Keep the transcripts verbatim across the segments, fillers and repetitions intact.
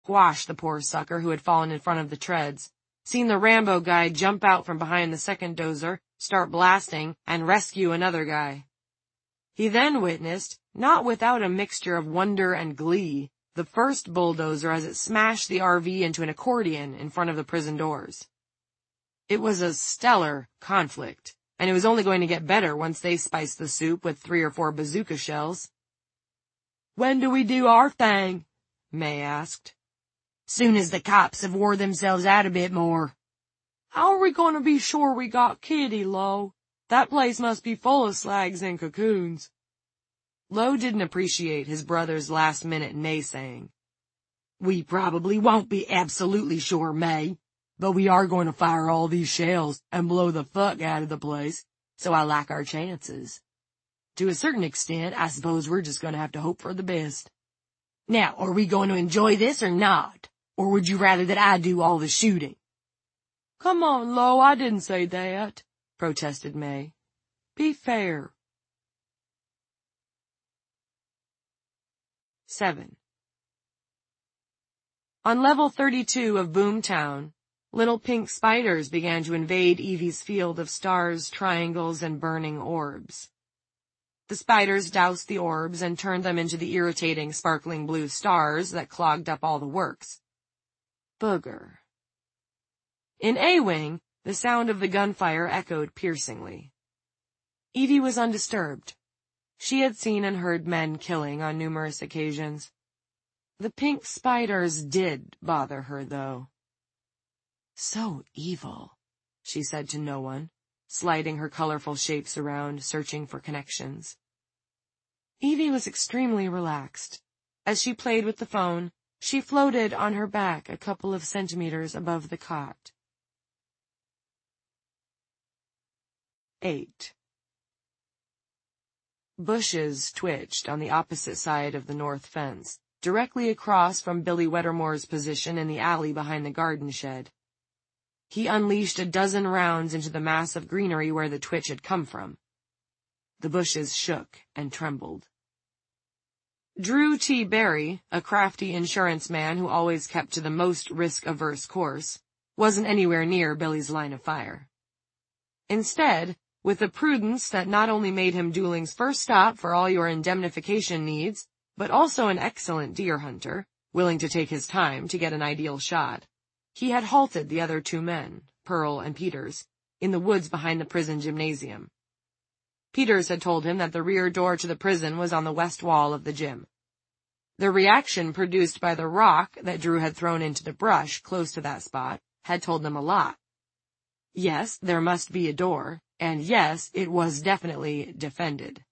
squashed the poor sucker who had fallen in front of the treads, seen the Rambo guy jump out from behind the second dozer, start blasting, and rescue another guy. He then witnessed, not without a mixture of wonder and glee, the first bulldozer as it smashed the R V into an accordion in front of the prison doors. It was a stellar conflict, and it was only going to get better once they spiced the soup with three or four bazooka shells. "When do we do our thing?" May asked. "Soon as the cops have wore themselves out a bit more." "How are we going to be sure we got Kitty, Lo? That place must be full of slags and cocoons." Lo didn't appreciate his brother's last-minute naysaying. "We probably won't be absolutely sure, May, but we are going to fire all these shells and blow the fuck out of the place, so I like our chances. To a certain extent, I suppose we're just going to have to hope for the best. Now, are we going to enjoy this or not? Or would you rather that I do all the shooting?" "Come on, Lo, I didn't say that," protested May. "Be fair." seven. On level thirty-two of Boomtown, little pink spiders began to invade Evie's field of stars, triangles, and burning orbs. The spiders doused the orbs and turned them into the irritating sparkling blue stars that clogged up all the works. Booger. In A-Wing, the sound of the gunfire echoed piercingly. Evie was undisturbed. She had seen and heard men killing on numerous occasions. The pink spiders did bother her, though. "So evil," she said to no one, sliding her colorful shapes around, searching for connections. Evie was extremely relaxed. As she played with the phone, she floated on her back a couple of centimeters above the cot. eight. Bushes twitched on the opposite side of the north fence, directly across from Billy Wettermore's position in the alley behind the garden shed. He unleashed a dozen rounds into the mass of greenery where the twitch had come from. The bushes shook and trembled. Drew T. Barry, a crafty insurance man who always kept to the most risk-averse course, wasn't anywhere near Billy's line of fire. Instead, with a prudence that not only made him Dueling's first stop for all your indemnification needs, but also an excellent deer hunter, willing to take his time to get an ideal shot, he had halted the other two men, Pearl and Peters, in the woods behind the prison gymnasium. Peters had told him that the rear door to the prison was on the west wall of the gym. The reaction produced by the rock that Drew had thrown into the brush close to that spot had told them a lot. Yes, there must be a door, and yes, it was definitely defended.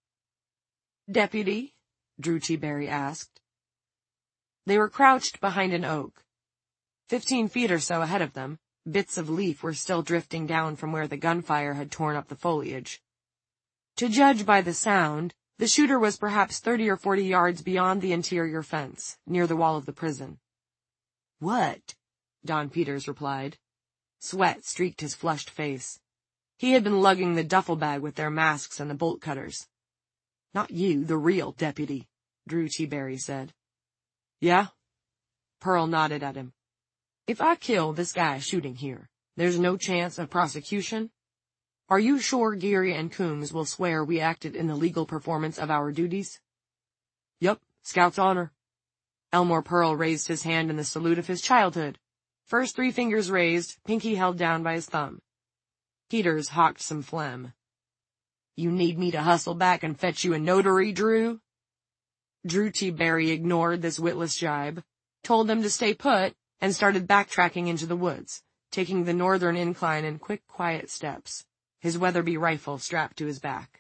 "Deputy?" Drew T. Barry asked. They were crouched behind an oak. Fifteen feet or so ahead of them, bits of leaf were still drifting down from where the gunfire had torn up the foliage. To judge by the sound, the shooter was perhaps thirty or forty yards beyond the interior fence, near the wall of the prison. "What?" Don Peters replied. Sweat streaked his flushed face. He had been lugging the duffel bag with their masks and the bolt cutters. "Not you, the real deputy," Drew T. Barry said. "Yeah?" Pearl nodded at him. "If I kill this guy shooting here, there's no chance of prosecution? Are you sure Geary and Coombs will swear we acted in the legal performance of our duties?" "Yup, Scout's honor." Elmore Pearl raised his hand in the salute of his childhood. First three fingers raised, pinky held down by his thumb. Peters hawked some phlegm. "You need me to hustle back and fetch you a notary, Drew?" Drew T. Barry ignored this witless jibe, told them to stay put, and started backtracking into the woods, taking the northern incline in quick, quiet steps, his Weatherby rifle strapped to his back.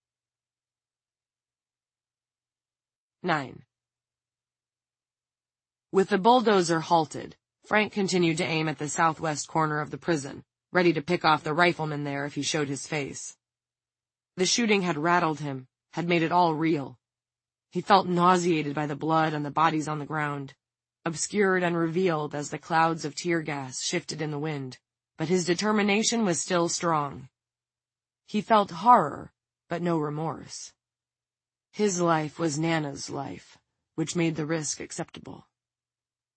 nine. With the bulldozer halted, Frank continued to aim at the southwest corner of the prison, ready to pick off the rifleman there if he showed his face. The shooting had rattled him, had made it all real. He felt nauseated by the blood and the bodies on the ground, obscured and revealed as the clouds of tear gas shifted in the wind, but his determination was still strong. He felt horror, but no remorse. His life was Nana's life, which made the risk acceptable.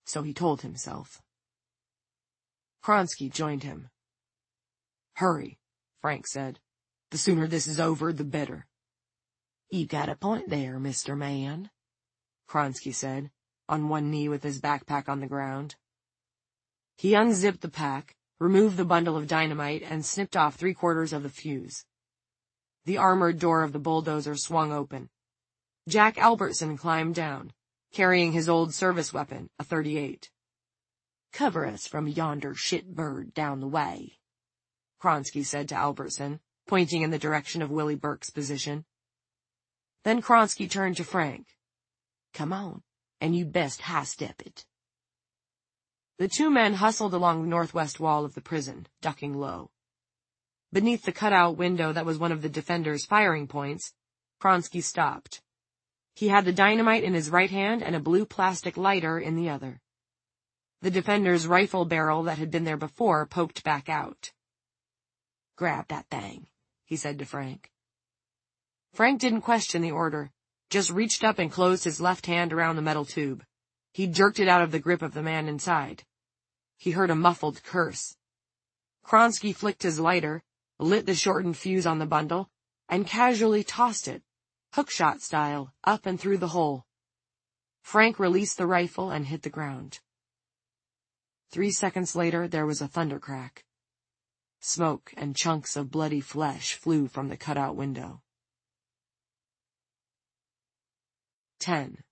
so he told himself. Kronsky joined him. "Hurry," Frank said. "The sooner this is over, the better." "You got a point there, Mister Man," Kronsky said, on one knee with his backpack on the ground. He unzipped the pack, removed the bundle of dynamite, and snipped off three-quarters of the fuse. The armored door of the bulldozer swung open. Jack Albertson climbed down, carrying his old service weapon, a thirty-eight. "Cover us from yonder shitbird down the way," Kronsky said to Albertson, pointing in the direction of Willie Burke's position. Then Kronsky turned to Frank. "Come on, and you best high-step it." The two men hustled along the northwest wall of the prison, ducking low. Beneath the cutout window that was one of the defenders' firing points, Kronsky stopped. He had the dynamite in his right hand and a blue plastic lighter in the other. The defender's rifle barrel that had been there before poked back out. "Grab that thing," he said to Frank. Frank didn't question the order, just reached up and closed his left hand around the metal tube. He jerked it out of the grip of the man inside. He heard a muffled curse. Kronsky flicked his lighter, lit the shortened fuse on the bundle, and casually tossed it, hookshot style, up and through the hole. Frank released the rifle and hit the ground. Three seconds later, there was a thundercrack. Smoke and chunks of bloody flesh flew from the cutout window. Ten.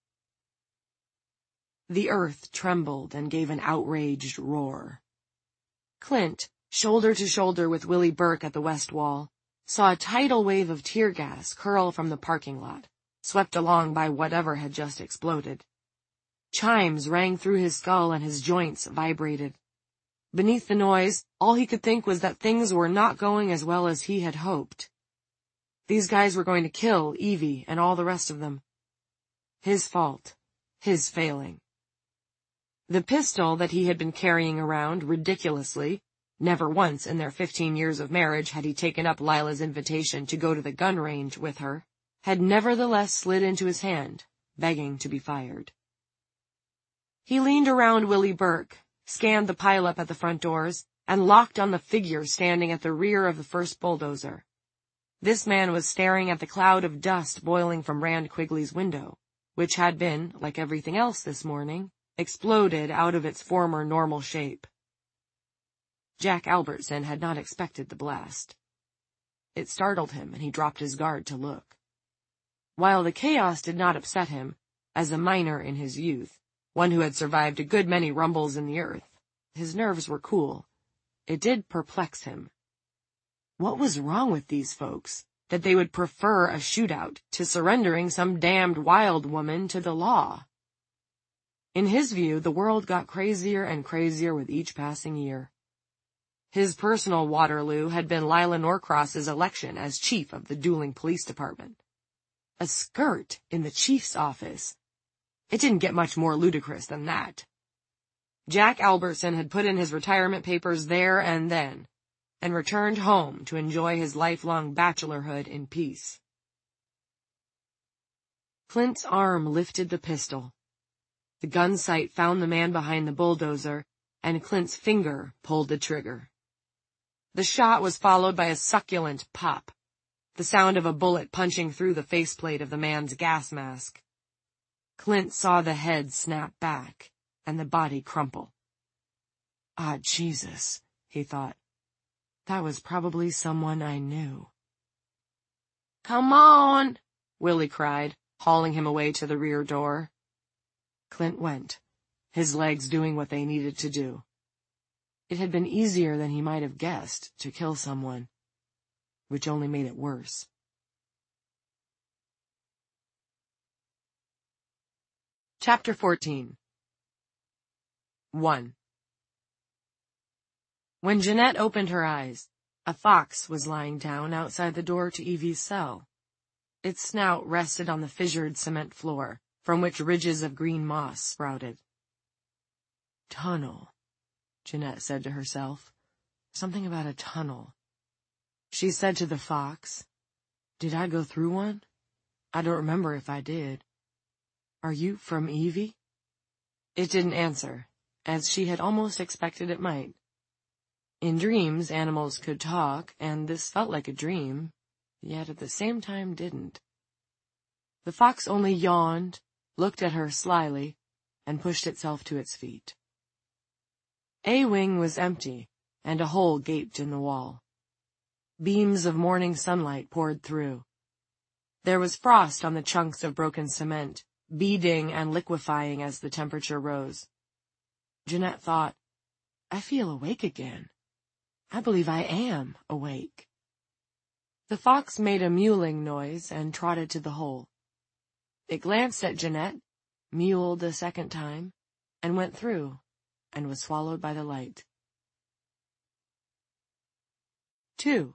The earth trembled and gave an outraged roar. Clint, shoulder to shoulder with Willie Burke at the west wall, saw a tidal wave of tear gas curl from the parking lot, swept along by whatever had just exploded. Chimes rang through his skull and his joints vibrated. Beneath the noise, all he could think was that things were not going as well as he had hoped. These guys were going to kill Evie and all the rest of them. His fault. His failing. The pistol that he had been carrying around ridiculously, never once in their fifteen years of marriage had he taken up Lila's invitation to go to the gun range with her, had nevertheless slid into his hand, begging to be fired. He leaned around Willie Burke, scanned the pileup at the front doors, and locked on the figure standing at the rear of the first bulldozer. This man was staring at the cloud of dust boiling from Rand Quigley's window, which had been, like everything else this morning, exploded out of its former normal shape. Jack Albertson had not expected the blast. It startled him, and he dropped his guard to look. While the chaos did not upset him, as a miner in his youth, one who had survived a good many rumbles in the earth, his nerves were cool. It did perplex him. What was wrong with these folks, that they would prefer a shootout to surrendering some damned wild woman to the law? In his view, the world got crazier and crazier with each passing year. His personal Waterloo had been Lila Norcross's election as chief of the dueling police department. A skirt in the chief's office. It didn't get much more ludicrous than that. Jack Albertson had put in his retirement papers there and then, and returned home to enjoy his lifelong bachelorhood in peace. Clint's arm lifted the pistol. The gun sight found the man behind the bulldozer, and Clint's finger pulled the trigger. The shot was followed by a succulent pop, the sound of a bullet punching through the faceplate of the man's gas mask. Clint saw the head snap back, and the body crumple. Ah, Jesus, he thought. That was probably someone I knew. "Come on," Willie cried, hauling him away to the rear door. Clint went, his legs doing what they needed to do. It had been easier than he might have guessed to kill someone, which only made it worse. Chapter fourteen. one. When Jeanette opened her eyes, a fox was lying down outside the door to Evie's cell. Its snout rested on the fissured cement floor, from which ridges of green moss sprouted. Tunnel, Jeanette said to herself. Something about a tunnel. She said to the fox, "Did I go through one? I don't remember if I did. Are you from Evie?" It didn't answer, as she had almost expected it might. In dreams, animals could talk, and this felt like a dream, yet at the same time didn't. The fox only yawned, looked at her slyly, and pushed itself to its feet. A wing was empty, and a hole gaped in the wall. Beams of morning sunlight poured through. There was frost on the chunks of broken cement, beading and liquefying as the temperature rose. Jeanette thought, I feel awake again. I believe I am awake. The fox made a mewling noise and trotted to the hole. It glanced at Jeanette, mewled a second time, and went through, and was swallowed by the light. Two.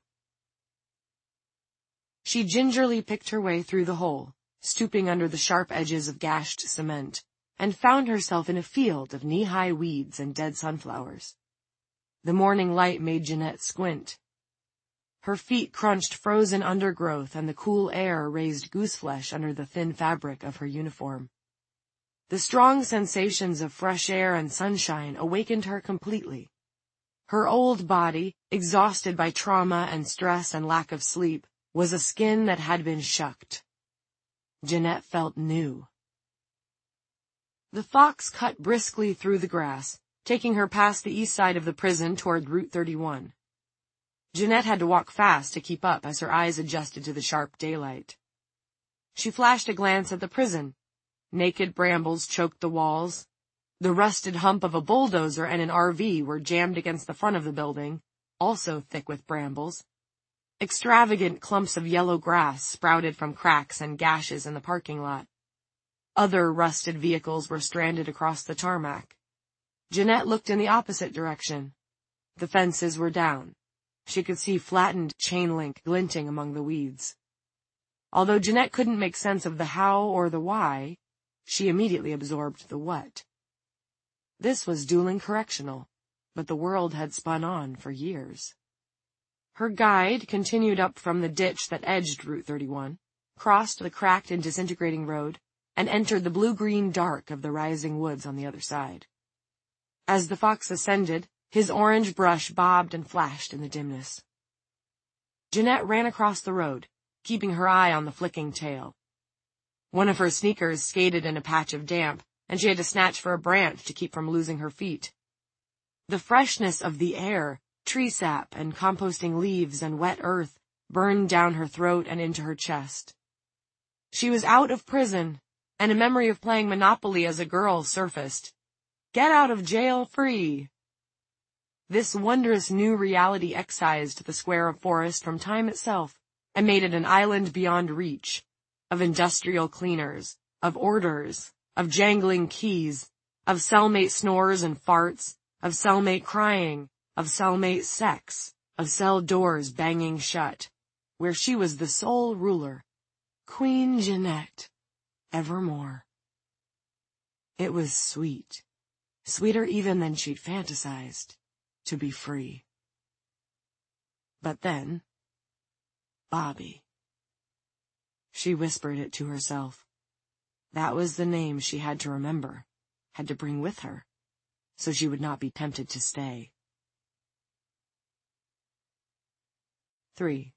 She gingerly picked her way through the hole, stooping under the sharp edges of gashed cement, and found herself in a field of knee-high weeds and dead sunflowers. The morning light made Jeanette squint. Her feet crunched frozen undergrowth, and the cool air raised gooseflesh under the thin fabric of her uniform. The strong sensations of fresh air and sunshine awakened her completely. Her old body, exhausted by trauma and stress and lack of sleep, was a skin that had been shucked. Jeanette felt new. The fox cut briskly through the grass, taking her past the east side of the prison toward Route thirty-one. Jeanette had to walk fast to keep up as her eyes adjusted to the sharp daylight. She flashed a glance at the prison. Naked brambles choked the walls. The rusted hump of a bulldozer and an R V were jammed against the front of the building, also thick with brambles. Extravagant clumps of yellow grass sprouted from cracks and gashes in the parking lot. Other rusted vehicles were stranded across the tarmac. Jeanette looked in the opposite direction. The fences were down. She could see flattened chain link glinting among the weeds. Although Jeanette couldn't make sense of the how or the why, she immediately absorbed the what. This was Dueling Correctional, but the world had spun on for years. Her guide continued up from the ditch that edged Route thirty-one, crossed the cracked and disintegrating road, and entered the blue-green dark of the rising woods on the other side. As the fox ascended, his orange brush bobbed and flashed in the dimness. Jeanette ran across the road, keeping her eye on the flicking tail. One of her sneakers skated in a patch of damp, and she had to snatch for a branch to keep from losing her feet. The freshness of the air, tree sap and composting leaves and wet earth, burned down her throat and into her chest. She was out of prison, and a memory of playing Monopoly as a girl surfaced. Get out of jail free! This wondrous new reality excised the square of forest from time itself, and made it an island beyond reach, of industrial cleaners, of orders, of jangling keys, of cellmate snores and farts, of cellmate crying, of cellmate sex, of cell doors banging shut, where she was the sole ruler, Queen Jeanette, evermore. It was sweet, sweeter even than she'd fantasized, to be free. But then, Bobby. She whispered it to herself. That was the name she had to remember, had to bring with her, so she would not be tempted to stay. Three.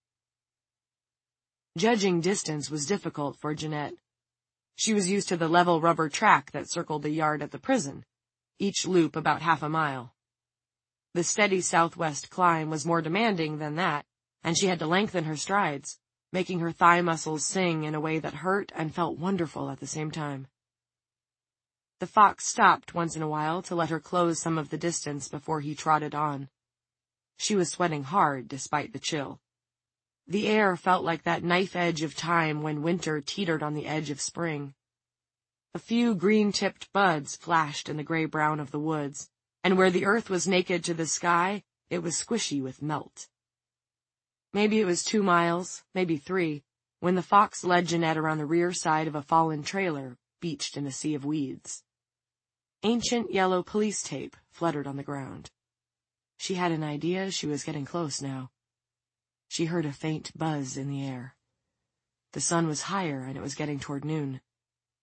Judging distance was difficult for Jeanette. She was used to the level rubber track that circled the yard at the prison, each loop about half a mile. The steady southwest climb was more demanding than that, and she had to lengthen her strides, making her thigh muscles sing in a way that hurt and felt wonderful at the same time. The fox stopped once in a while to let her close some of the distance before he trotted on. She was sweating hard despite the chill. The air felt like that knife edge of time when winter teetered on the edge of spring. A few green-tipped buds flashed in the gray-brown of the woods, and where the earth was naked to the sky, it was squishy with melt. Maybe it was two miles, maybe three, when the fox led Jeanette around the rear side of a fallen trailer, beached in a sea of weeds. Ancient yellow police tape fluttered on the ground. She had an idea she was getting close now. She heard a faint buzz in the air. The sun was higher and it was getting toward noon.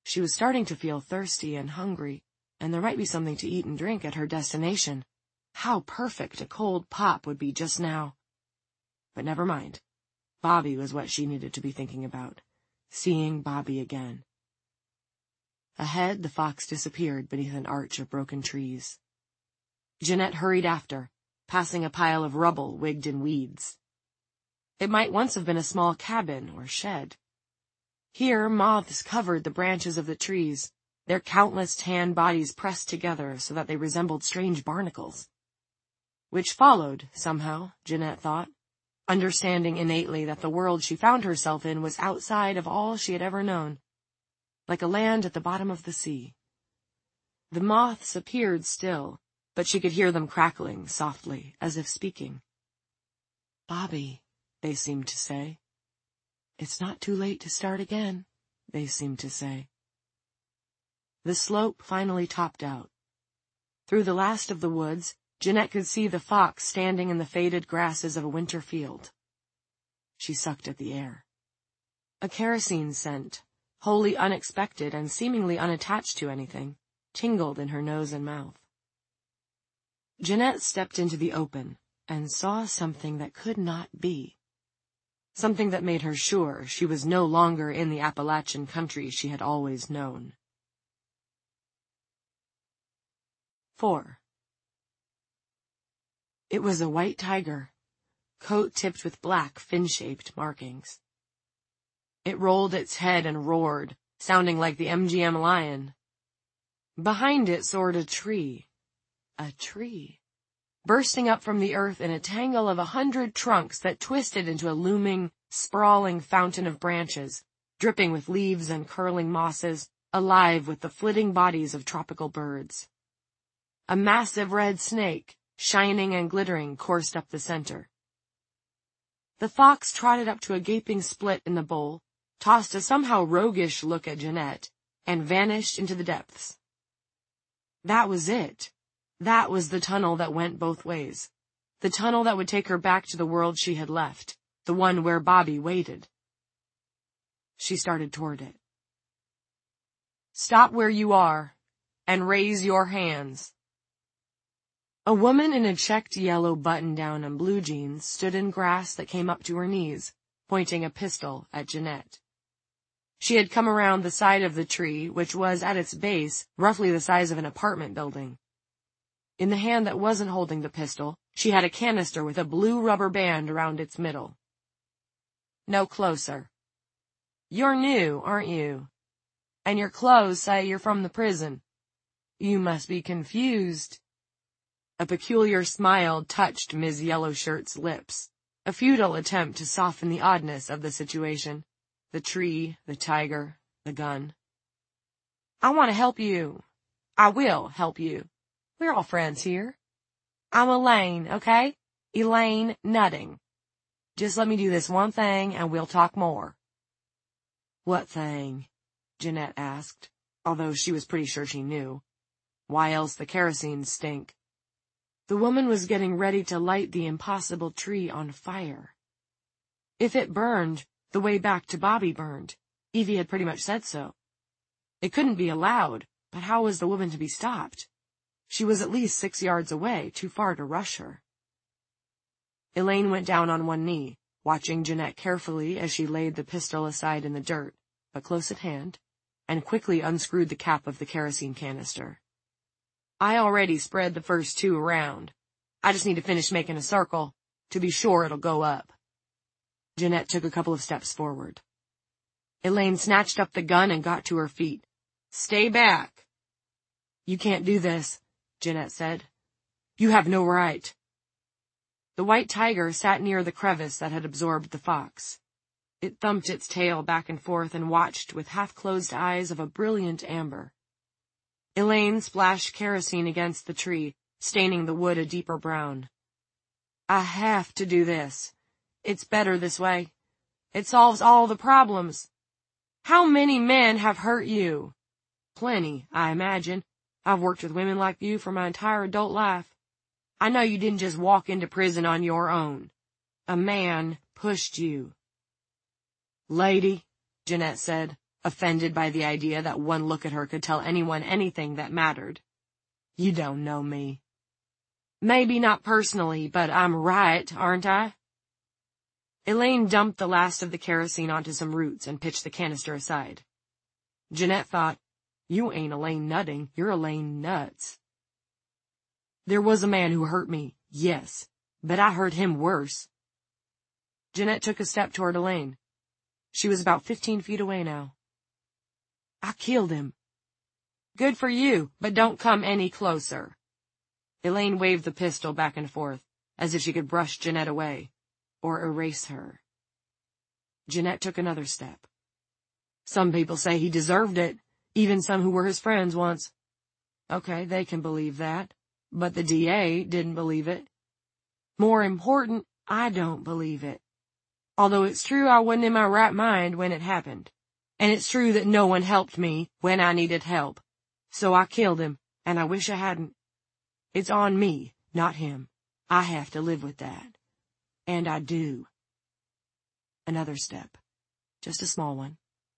She was starting to feel thirsty and hungry, and there might be something to eat and drink at her destination. How perfect a cold pop would be just now. But never mind. Bobby was what she needed to be thinking about. Seeing Bobby again. Ahead, the fox disappeared beneath an arch of broken trees. Jeanette hurried after, passing a pile of rubble wigged in weeds. It might once have been a small cabin or shed. Here, moths covered the branches of the trees, their countless tan bodies pressed together so that they resembled strange barnacles. Which followed, somehow, Jeanette thought, understanding innately that the world she found herself in was outside of all she had ever known, like a land at the bottom of the sea. The moths appeared still, but she could hear them crackling softly, as if speaking. "Bobby," they seemed to say. "It's not too late to start again," they seemed to say. The slope finally topped out. Through the last of the woods, Jeanette could see the fox standing in the faded grasses of a winter field. She sucked at the air. A kerosene scent, wholly unexpected and seemingly unattached to anything, tingled in her nose and mouth. Jeanette stepped into the open and saw something that could not be. Something that made her sure she was no longer in the Appalachian country she had always known. Four. It was a white tiger, coat tipped with black fin-shaped markings. It rolled its head and roared, sounding like the M G M lion. Behind it soared a tree. A tree. Bursting up from the earth in a tangle of a hundred trunks that twisted into a looming, sprawling fountain of branches, dripping with leaves and curling mosses, alive with the flitting bodies of tropical birds. A massive red snake, shining and glittering, coursed up the center. The fox trotted up to a gaping split in the bowl, tossed a somehow roguish look at Jeanette, and vanished into the depths. That was it. That was the tunnel that went both ways. The tunnel that would take her back to the world she had left, the one where Bobby waited. She started toward it. "Stop where you are, and raise your hands." A woman in a checked yellow button-down and blue jeans stood in grass that came up to her knees, pointing a pistol at Jeanette. She had come around the side of the tree, which was, at its base, roughly the size of an apartment building. In the hand that wasn't holding the pistol, she had a canister with a blue rubber band around its middle. "No closer. You're new, aren't you? And your clothes say you're from the prison. You must be confused." A peculiar smile touched Miz Yellowshirt's lips, a futile attempt to soften the oddness of the situation. The tree, the tiger, the gun. "I want to help you. I will help you. We're all friends here. I'm Elaine, okay? Elaine Nutting. Just let me do this one thing and we'll talk more." "What thing?" Jeanette asked, although she was pretty sure she knew. Why else the kerosene stink? The woman was getting ready to light the impossible tree on fire. If it burned, the way back to Bobby burned. Evie had pretty much said so. It couldn't be allowed, but how was the woman to be stopped? She was at least six yards away, too far to rush her. Elaine went down on one knee, watching Jeanette carefully as she laid the pistol aside in the dirt, but close at hand, and quickly unscrewed the cap of the kerosene canister. "I already spread the first two around. I just need to finish making a circle, to be sure it'll go up." Jeanette took a couple of steps forward. Elaine snatched up the gun and got to her feet. "Stay back." "You can't do this," Jeanette said. "You have no right." The white tiger sat near the crevice that had absorbed the fox. It thumped its tail back and forth and watched with half-closed eyes of a brilliant amber. Elaine splashed kerosene against the tree, staining the wood a deeper brown. "I have to do this. It's better this way. It solves all the problems. How many men have hurt you?" "Plenty, I imagine. I've worked with women like you for my entire adult life. I know you didn't just walk into prison on your own. A man pushed you." "Lady," Jeanette said, offended by the idea that one look at her could tell anyone anything that mattered. You don't know me. Maybe not personally, but I'm right, aren't I? Elaine dumped the last of the kerosene onto some roots and pitched the canister aside. Jeanette thought, you ain't Elaine nutting, you're Elaine nuts. There was a man who hurt me, yes, but I hurt him worse. Jeanette took a step toward Elaine. She was about fifteen feet away now. I killed him. Good for you, but don't come any closer. Elaine waved the pistol back and forth, as if she could brush Jeanette away, or erase her. Jeanette took another step. Some people say he deserved it, even some who were his friends once. Okay, they can believe that, but the D A didn't believe it. More important, I don't believe it. Although it's true I wasn't in my right mind when it happened. And it's true that no one helped me when I needed help. So I killed him, and I wish I hadn't. It's on me, not him. I have to live with that. And I do. Another step. Just a small one.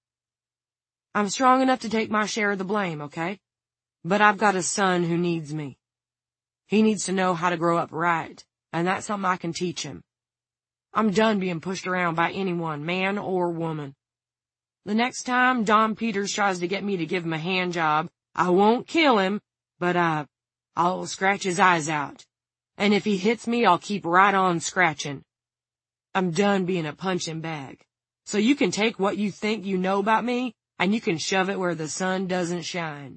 I'm strong enough to take my share of the blame, okay? But I've got a son who needs me. He needs to know how to grow up right, and that's something I can teach him. I'm done being pushed around by anyone, man or woman. The next time Don Peters tries to get me to give him a hand job, I won't kill him, but I, I'll scratch his eyes out. And if he hits me, I'll keep right on scratching. I'm done being a punching bag. So you can take what you think you know about me, and you can shove it where the sun doesn't shine.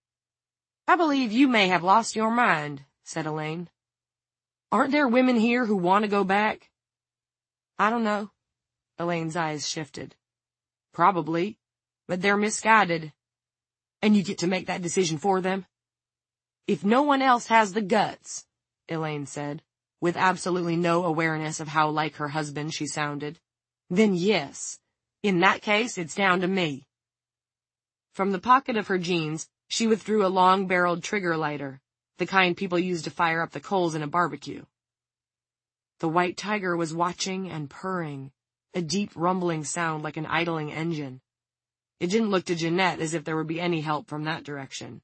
I believe you may have lost your mind, said Elaine. Aren't there women here who want to go back? I don't know. Elaine's eyes shifted. Probably, but they're misguided. And you get to make that decision for them? If no one else has the guts, Elaine said, with absolutely no awareness of how like her husband she sounded, then yes, in that case it's down to me. From the pocket of her jeans, she withdrew a long-barreled trigger lighter, the kind people use to fire up the coals in a barbecue. The white tiger was watching and purring, a deep rumbling sound like an idling engine. It didn't look to Jeanette as if there would be any help from that direction.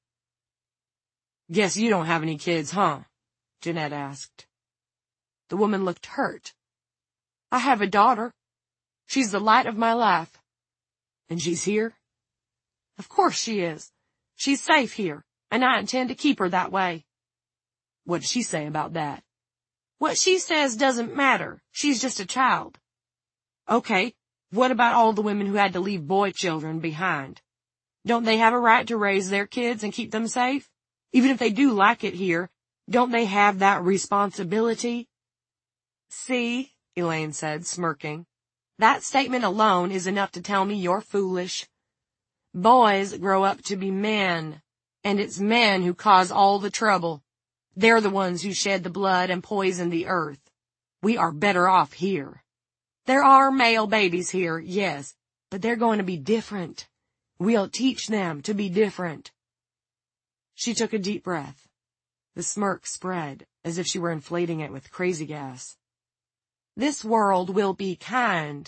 Guess you don't have any kids, huh? Jeanette asked. The woman looked hurt. I have a daughter. She's the light of my life. And she's here? Of course she is. She's safe here, and I intend to keep her that way. What did she say about that? What she says doesn't matter. She's just a child. Okay, what about all the women who had to leave boy children behind? Don't they have a right to raise their kids and keep them safe? Even if they do like it here, don't they have that responsibility? See, Elaine said, smirking. That statement alone is enough to tell me you're foolish. Boys grow up to be men, and it's men who cause all the trouble. They're the ones who shed the blood and poison the earth. We are better off here. There are male babies here, yes, but they're going to be different. We'll teach them to be different. She took a deep breath. The smirk spread, as if she were inflating it with crazy gas. This world will be kind.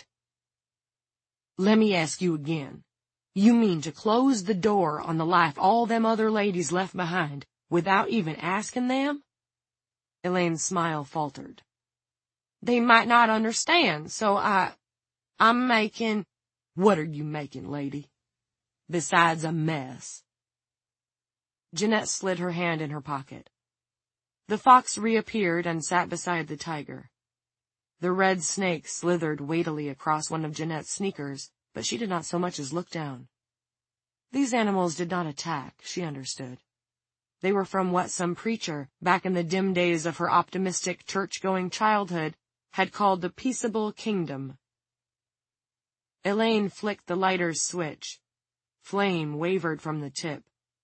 Let me ask you again. You mean to close the door on the life all them other ladies left behind without even asking them? Elaine's smile faltered. They might not understand, so I... I'm making... What are you making, lady? Besides a mess. Jeanette slid her hand in her pocket. The fox reappeared and sat beside the tiger. The red snake slithered weightily across one of Jeanette's sneakers, but she did not so much as look down. These animals did not attack, she understood. They were from what some preacher, back in the dim days of her optimistic church-going childhood, had called the peaceable kingdom. Elaine flicked the lighter's switch. Flame wavered from the tip.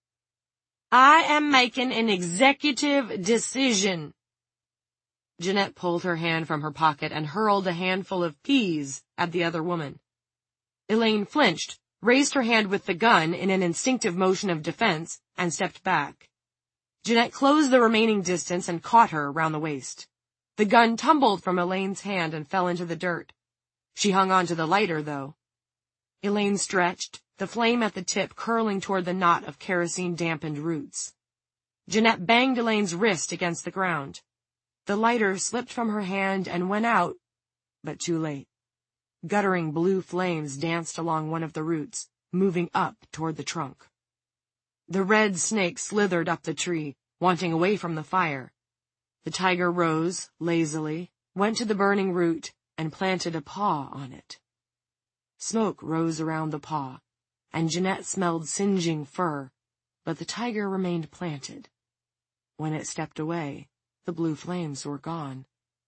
I am making an executive decision. Jeanette pulled her hand from her pocket and hurled a handful of peas at the other woman. Elaine flinched, raised her hand with the gun in an instinctive motion of defense, and stepped back. Jeanette closed the remaining distance and caught her around the waist. The gun tumbled from Elaine's hand and fell into the dirt. She hung on to the lighter, though. Elaine stretched, the flame at the tip curling toward the knot of kerosene-dampened roots. Jeanette banged Elaine's wrist against the ground. The lighter slipped from her hand and went out, but too late. Guttering blue flames danced along one of the roots, moving up toward the trunk. The red snake slithered up the tree, wanting away from the fire. The tiger rose, lazily, went to the burning root, and planted a paw on it. Smoke rose around the paw, and Jeanette smelled singeing fur, but the tiger remained planted. When it stepped away, the blue flames were gone.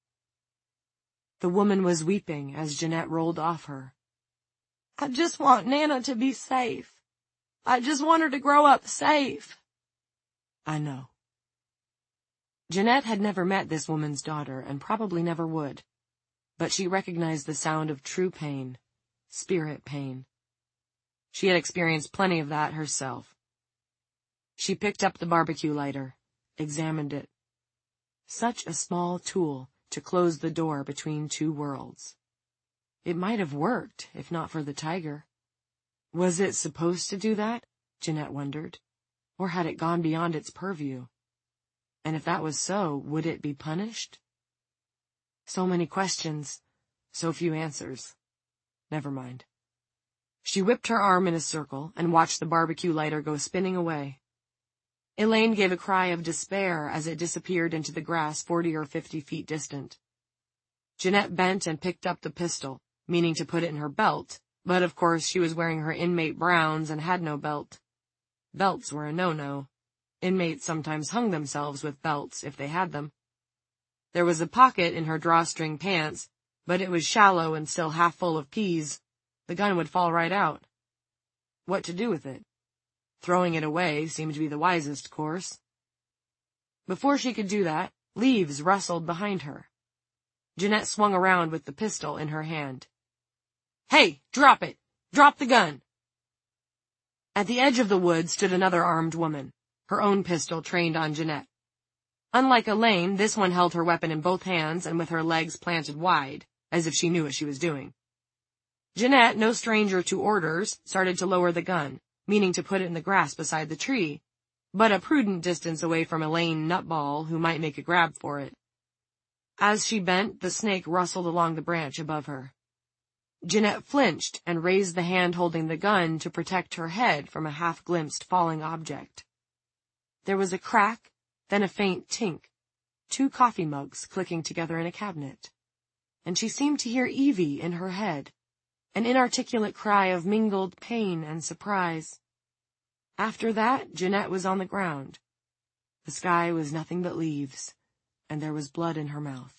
The woman was weeping as Jeanette rolled off her. "I just want Nana to be safe. I just want her to grow up safe." "I know." Jeanette had never met this woman's daughter and probably never would, but she recognized the sound of true pain, spirit pain. She had experienced plenty of that herself. She picked up the barbecue lighter, examined it. Such a small tool to close the door between two worlds. It might have worked, if not for the tiger. Was it supposed to do that? Jeanette wondered. Or had it gone beyond its purview? And if that was so, would it be punished? So many questions, so few answers. Never mind. She whipped her arm in a circle and watched the barbecue lighter go spinning away. Elaine gave a cry of despair as it disappeared into the grass forty or fifty feet distant. Jeanette bent and picked up the pistol, meaning to put it in her belt, but of course she was wearing her inmate browns and had no belt. Belts were a no-no. Inmates sometimes hung themselves with belts if they had them. There was a pocket in her drawstring pants, but it was shallow and still half full of peas. The gun would fall right out. What to do with it? Throwing it away seemed to be the wisest course. Before she could do that, leaves rustled behind her. Jeanette swung around with the pistol in her hand. "Hey, drop it! Drop the gun!" At the edge of the woods stood another armed woman, her own pistol trained on Jeanette. Unlike Elaine, this one held her weapon in both hands and with her legs planted wide, as if she knew what she was doing. Jeanette, no stranger to orders, started to lower the gun, meaning to put it in the grass beside the tree, but a prudent distance away from Elaine Nutball, who might make a grab for it. As she bent, the snake rustled along the branch above her. Jeanette flinched and raised the hand holding the gun to protect her head from a half-glimpsed falling object. There was a crack, then a faint tink, two coffee mugs clicking together in a cabinet, and she seemed to hear Evie in her head, an inarticulate cry of mingled pain and surprise. After that, Jeanette was on the ground. The sky was nothing but leaves, and there was blood in her mouth.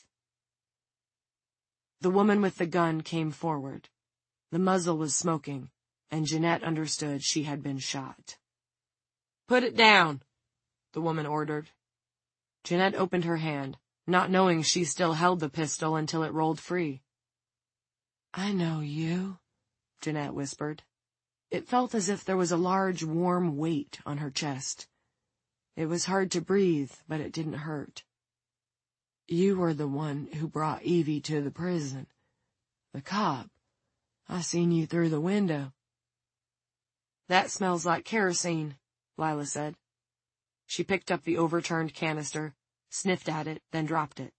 The woman with the gun came forward. The muzzle was smoking, and Jeanette understood she had been shot. "Put it down," the woman ordered. Jeanette opened her hand, not knowing she still held the pistol until it rolled free. "I know you," Jeanette whispered. It felt as if there was a large, warm weight on her chest. It was hard to breathe, but it didn't hurt. "You were the one who brought Evie to the prison. The cop. I seen you through the window." "That smells like kerosene," Lila said. She picked up the overturned canister, sniffed at it, then dropped it.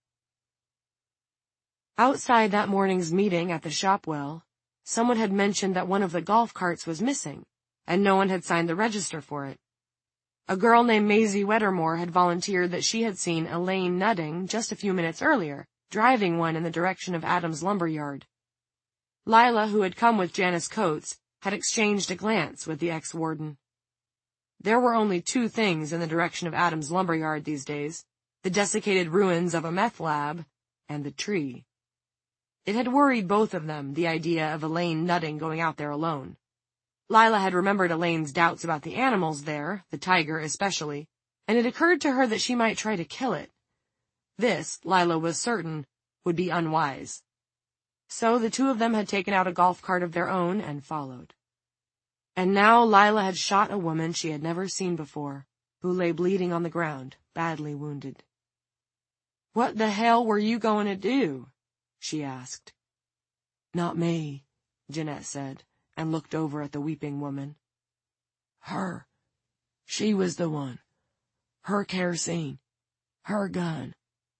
Outside that morning's meeting at the Shopwell, someone had mentioned that one of the golf carts was missing, and no one had signed the register for it. A girl named Maisie Weddermore had volunteered that she had seen Elaine Nutting just a few minutes earlier, driving one in the direction of Adams' lumberyard. Lila, who had come with Janice Coates, had exchanged a glance with the ex-warden. There were only two things in the direction of Adams' lumberyard these days, the desiccated ruins of a meth lab and the tree. It had worried both of them, the idea of Elaine Nutting going out there alone. Lila had remembered Elaine's doubts about the animals there, the tiger especially, and it occurred to her that she might try to kill it. This, Lila was certain, would be unwise. So the two of them had taken out a golf cart of their own and followed. And now Lila had shot a woman she had never seen before, who lay bleeding on the ground, badly wounded. "What the hell were you going to do?" she asked. "Not me," Jeanette said, and looked over at the weeping woman. Her. She was the one. Her kerosene. Her gun.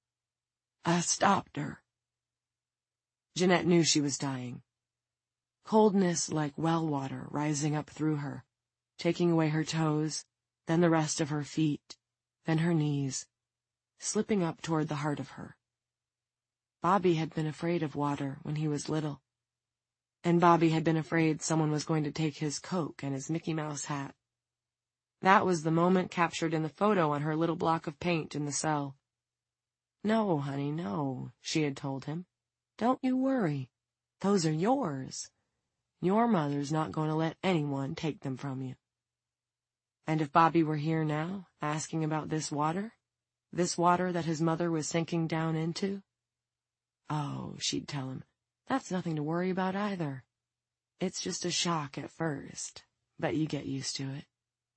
I stopped her. Jeanette knew she was dying. Coldness like well water rising up through her, taking away her toes, then the rest of her feet, then her knees, slipping up toward the heart of her. Bobby had been afraid of water when he was little, and Bobby had been afraid someone was going to take his Coke and his Mickey Mouse hat. That was the moment captured in the photo on her little block of paint in the cell. No, honey, no, she had told him. Don't you worry. Those are yours. Your mother's not going to let anyone take them from you. And if Bobby were here now, asking about this water, this water that his mother was sinking down into, oh, she'd tell him, that's nothing to worry about either. It's just a shock at first, but you get used to it.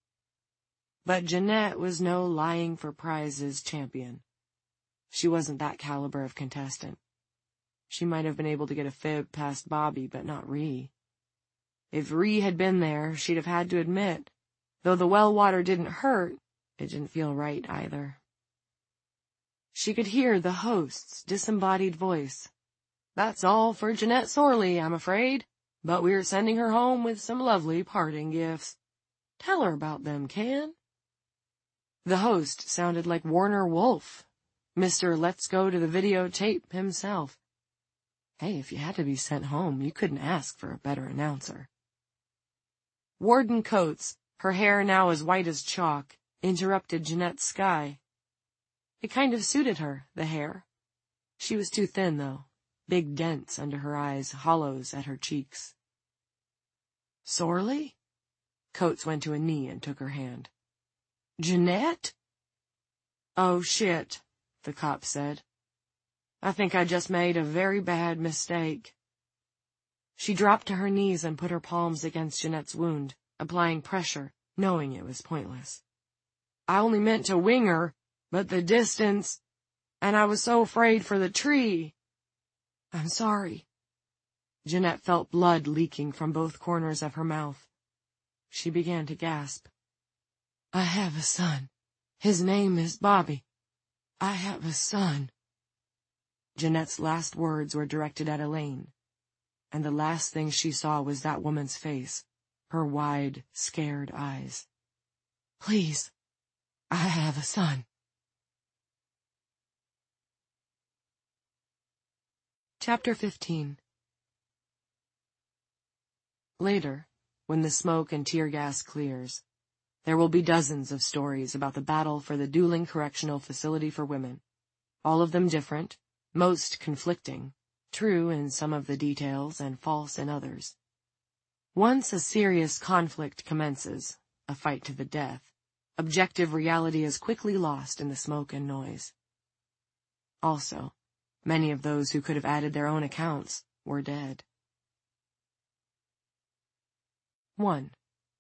But Jeanette was no lying for prizes champion. She wasn't that caliber of contestant. She might have been able to get a fib past Bobby, but not Ree. If Ree had been there, she'd have had to admit, though the well water didn't hurt, it didn't feel right either. She could hear the host's disembodied voice. That's all for Jeanette Sorley, I'm afraid, but we're sending her home with some lovely parting gifts. Tell her about them, Can. The host sounded like Warner Wolf, Mister Let's Go to the Videotape himself. Hey, if you had to be sent home, you couldn't ask for a better announcer. Warden Coates, her hair now as white as chalk, interrupted Jeanette's sky. It kind of suited her, the hair. She was too thin, though. Big dents under her eyes, hollows at her cheeks. Sorley? Coates went to a knee and took her hand. Jeanette? Oh, shit, the cop said. I think I just made a very bad mistake. She dropped to her knees and put her palms against Jeanette's wound, applying pressure, knowing it was pointless. I only meant to wing her, but the distance, and I was so afraid for the tree. I'm sorry. Jeanette felt blood leaking from both corners of her mouth. She began to gasp. I have a son. His name is Bobby. I have a son. Jeanette's last words were directed at Elaine, and the last thing she saw was that woman's face, her wide, scared eyes. Please, I have a son. Chapter fifteen. Later, when the smoke and tear gas clears, there will be dozens of stories about the battle for the Dooling Correctional Facility for Women, all of them different, most conflicting, true in some of the details and false in others. Once a serious conflict commences, a fight to the death, objective reality is quickly lost in the smoke and noise. Also, many of those who could have added their own accounts were dead. one.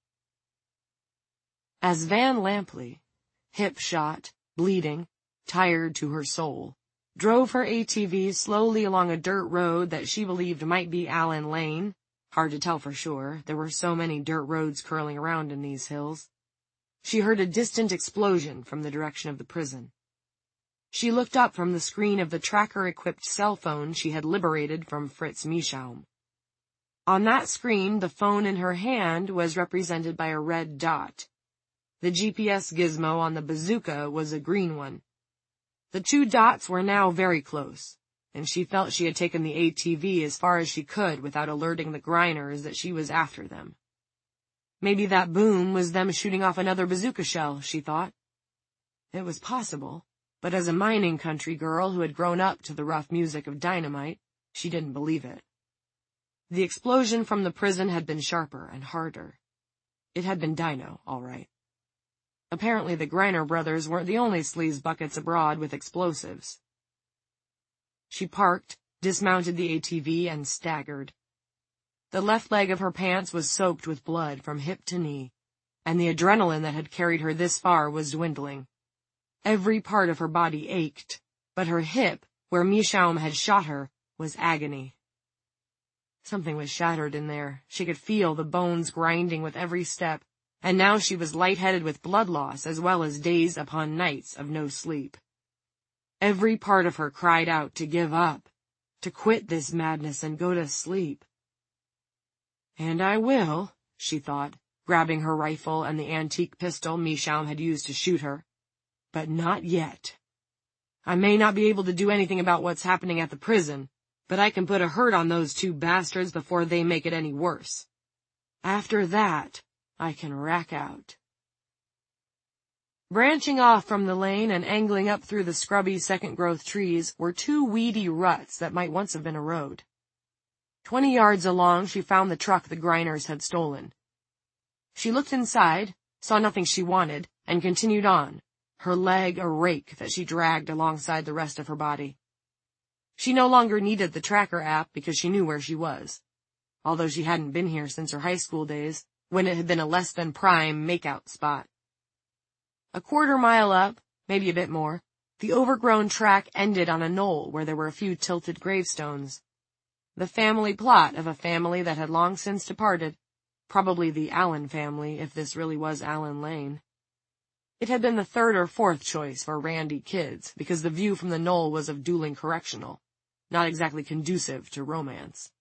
As Van Lampley, hip shot, bleeding, tired to her soul, drove her A T V slowly along a dirt road that she believed might be Allen Lane, hard to tell for sure, there were so many dirt roads curling around in these hills, she heard a distant explosion from the direction of the prison. She looked up from the screen of the tracker-equipped cell phone she had liberated from Fritz Mieschaum. On that screen, the phone in her hand was represented by a red dot. The G P S gizmo on the bazooka was a green one. The two dots were now very close, and she felt she had taken the A T V as far as she could without alerting the Griners that she was after them. Maybe that boom was them shooting off another bazooka shell, she thought. It was possible, but as a mining country girl who had grown up to the rough music of dynamite, she didn't believe it. The explosion from the prison had been sharper and harder. It had been dino, all right. Apparently the Griner brothers weren't the only sleaze buckets abroad with explosives. She parked, dismounted the A T V, and staggered. The left leg of her pants was soaked with blood from hip to knee, and the adrenaline that had carried her this far was dwindling. Every part of her body ached, but her hip, where Mieschaum had shot her, was agony. Something was shattered in there. She could feel the bones grinding with every step, and now she was lightheaded with blood loss as well as days upon nights of no sleep. Every part of her cried out to give up, to quit this madness and go to sleep. And I will, she thought, grabbing her rifle and the antique pistol Meerschaum had used to shoot her. But not yet. I may not be able to do anything about what's happening at the prison, but I can put a hurt on those two bastards before they make it any worse. After that, I can rack out. Branching off from the lane and angling up through the scrubby second-growth trees were two weedy ruts that might once have been a road. Twenty yards along, she found the truck the Greiners had stolen. She looked inside, saw nothing she wanted, and continued on, her leg a rake that she dragged alongside the rest of her body. She no longer needed the tracker app because she knew where she was, although she hadn't been here since her high school days, when it had been a less-than-prime make-out spot. A quarter mile up, maybe a bit more, the overgrown track ended on a knoll where there were a few tilted gravestones. The family plot of a family that had long since departed, probably the Allen family, if this really was Allen Lane. It had been the third or fourth choice for Randy kids, because the view from the knoll was of Dooling Correctional, not exactly conducive to romance.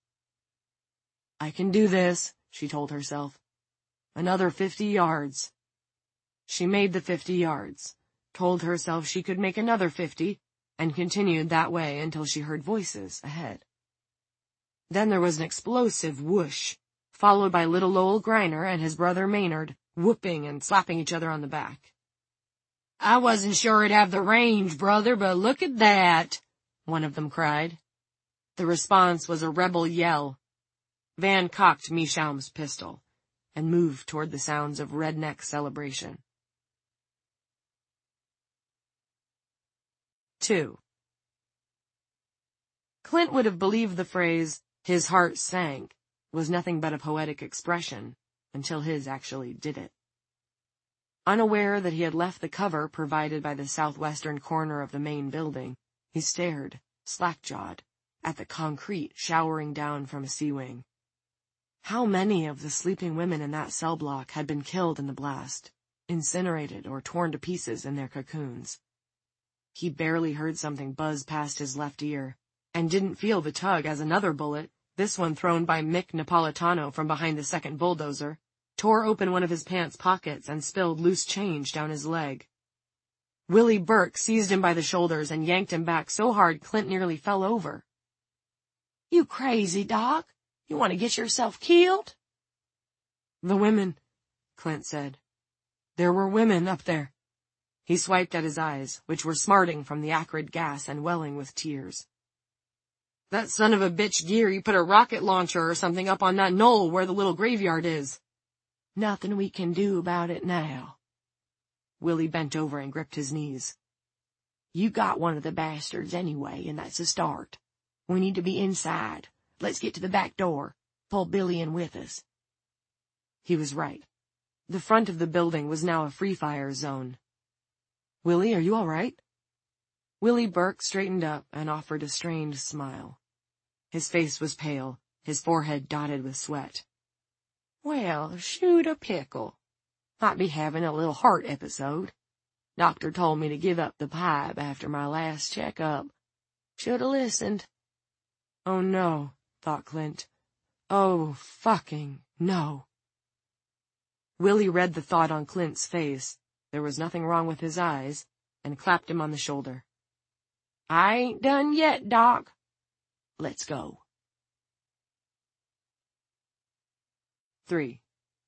I can do this, she told herself. Another fifty yards. She made the fifty yards, told herself she could make another fifty, and continued that way until she heard voices ahead. Then there was an explosive whoosh, followed by little Lowell Greiner and his brother Maynard, whooping and slapping each other on the back. I wasn't sure it'd have the range, brother, but look at that, one of them cried. The response was a rebel yell. Van cocked Meerschaum's pistol and moved toward the sounds of redneck celebration. Two. Clint would have believed the phrase, his heart sank, was nothing but a poetic expression, until his actually did it. Unaware that he had left the cover provided by the southwestern corner of the main building, he stared, slack-jawed, at the concrete showering down from a C-wing. How many of the sleeping women in that cell block had been killed in the blast, incinerated or torn to pieces in their cocoons? He barely heard something buzz past his left ear, and didn't feel the tug as another bullet, this one thrown by Mick Napolitano from behind the second bulldozer, tore open one of his pants pockets and spilled loose change down his leg. Willie Burke seized him by the shoulders and yanked him back so hard Clint nearly fell over. You crazy, Doc? You want to get yourself killed? The women, Clint said. There were women up there. He swiped at his eyes, which were smarting from the acrid gas and welling with tears. That son of a bitch Geary put a rocket launcher or something up on that knoll where the little graveyard is. Nothing we can do about it now. Willie bent over and gripped his knees. You got one of the bastards anyway, and that's a start. We need to be inside. Let's get to the back door. Pull Billy in with us. He was right. The front of the building was now a free-fire zone. Willie, are you all right? Willie Burke straightened up and offered a strained smile. His face was pale, his forehead dotted with sweat. Well, shoot a pickle. Might be having a little heart episode. Doctor told me to give up the pipe after my last checkup. Should have listened. Oh no, thought Clint. Oh, fucking no. Willie read the thought on Clint's face. There was nothing wrong with his eyes, and clapped him on the shoulder. I ain't done yet, Doc. Let's go. Three.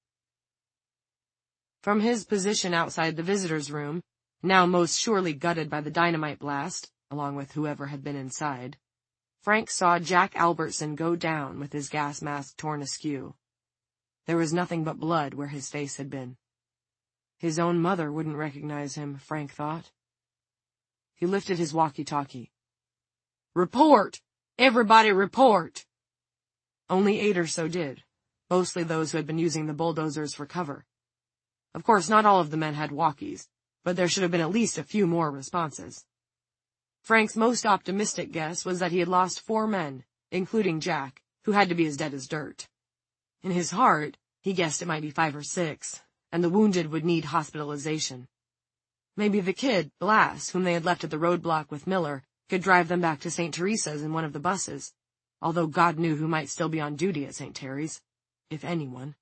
From his position outside the visitor's room, now most surely gutted by the dynamite blast, along with whoever had been inside, Frank saw Jack Albertson go down with his gas mask torn askew. There was nothing but blood where his face had been. His own mother wouldn't recognize him, Frank thought. He lifted his walkie-talkie. Report! Everybody report! Only eight or so did, mostly those who had been using the bulldozers for cover. Of course, not all of the men had walkies, but there should have been at least a few more responses. Frank's most optimistic guess was that he had lost four men, including Jack, who had to be as dead as dirt. In his heart, he guessed it might be five or six, and the wounded would need hospitalization. Maybe the kid, Blas, whom they had left at the roadblock with Miller, could drive them back to Saint Teresa's in one of the buses, although God knew who might still be on duty at Saint Terry's, if anyone.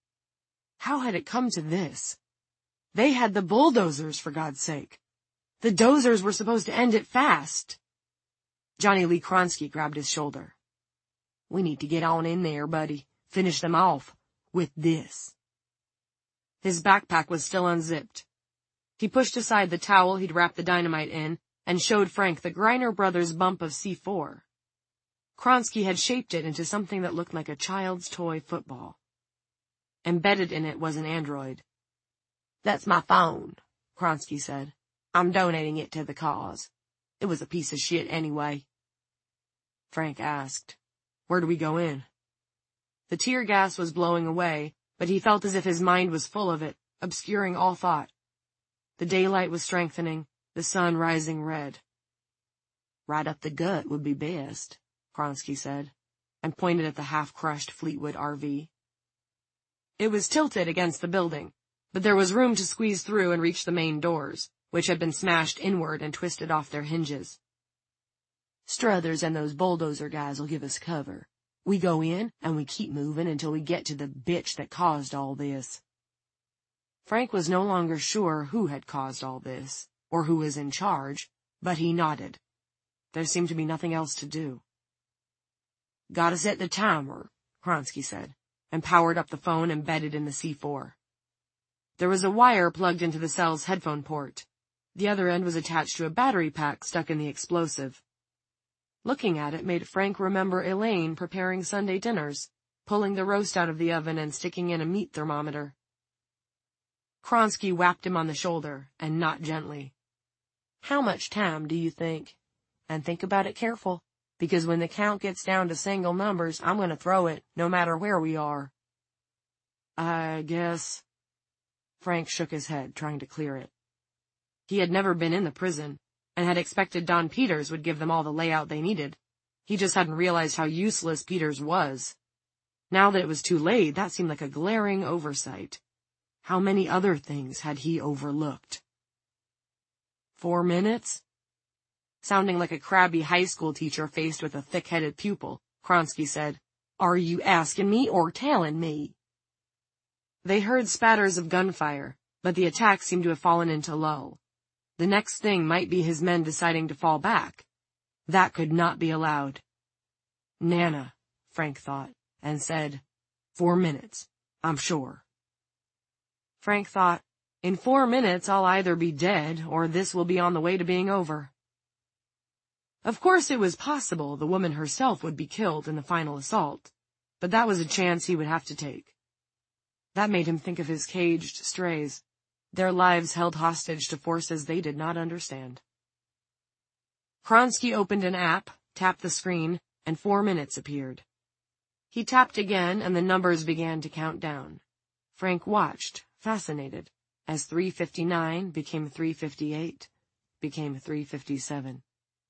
How had it come to this? They had the bulldozers, for God's sake. The dozers were supposed to end it fast. Johnny Lee Kronsky grabbed his shoulder. We need to get on in there, buddy. Finish them off with this. His backpack was still unzipped. He pushed aside the towel he'd wrapped the dynamite in and showed Frank the Greiner Brothers bump of C four. Kronsky had shaped it into something that looked like a child's toy football. Embedded in it was an android. That's my phone, Kronsky said. I'm donating it to the cause. It was a piece of shit anyway. Frank asked, where do we go in? The tear gas was blowing away, but he felt as if his mind was full of it, obscuring all thought. The daylight was strengthening, the sun rising red. Right up the gut would be best, Kronsky said, and pointed at the half-crushed Fleetwood R V. It was tilted against the building, but there was room to squeeze through and reach the main doors, which had been smashed inward and twisted off their hinges. Struthers and those bulldozer guys will give us cover. We go in, and we keep moving until we get to the bitch that caused all this. Frank was no longer sure who had caused all this, or who was in charge, but he nodded. There seemed to be nothing else to do. Gotta set the timer, Kronsky said, and powered up the phone embedded in the C four. There was a wire plugged into the cell's headphone port. The other end was attached to a battery pack stuck in the explosive. Looking at it made Frank remember Elaine preparing Sunday dinners, pulling the roast out of the oven and sticking in a meat thermometer. Kronsky whapped him on the shoulder, and not gently. How much time do you think? And think about it careful, because when the count gets down to single numbers, I'm going to throw it, no matter where we are. I guess... Frank shook his head, trying to clear it. He had never been in the prison, and had expected Don Peters would give them all the layout they needed. He just hadn't realized how useless Peters was. Now that it was too late, that seemed like a glaring oversight. How many other things had he overlooked? Four minutes? Sounding like a crabby high school teacher faced with a thick-headed pupil, Kronsky said, Are you asking me or telling me? They heard spatters of gunfire, but the attack seemed to have fallen into lull. The next thing might be his men deciding to fall back. That could not be allowed. Nana, Frank thought, and said, Four minutes, I'm sure. Frank thought, in four minutes I'll either be dead or this will be on the way to being over. Of course it was possible the woman herself would be killed in the final assault, but that was a chance he would have to take. That made him think of his caged strays, their lives held hostage to forces they did not understand. Kronsky opened an app, tapped the screen, and four minutes appeared. He tapped again, and the numbers began to count down. Frank watched, fascinated, as three fifty-nine became three fifty-eight, became three fifty-seven.